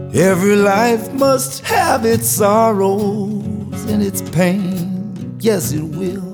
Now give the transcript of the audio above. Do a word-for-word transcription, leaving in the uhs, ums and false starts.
Every life must have its sorrows and its pain, yes it will.